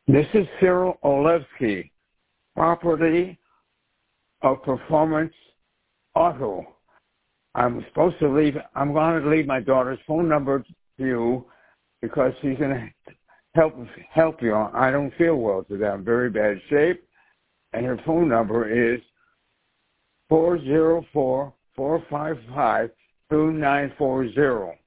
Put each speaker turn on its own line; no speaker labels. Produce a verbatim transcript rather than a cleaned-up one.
This is Cyril Olevsky, property of Performance Auto. I'm supposed to leave, I'm going to leave my daughter's phone number to you because she's going to help help you. I don't feel well today. I'm in very bad shape. And her phone number is four zero four, four five five, two nine four zero.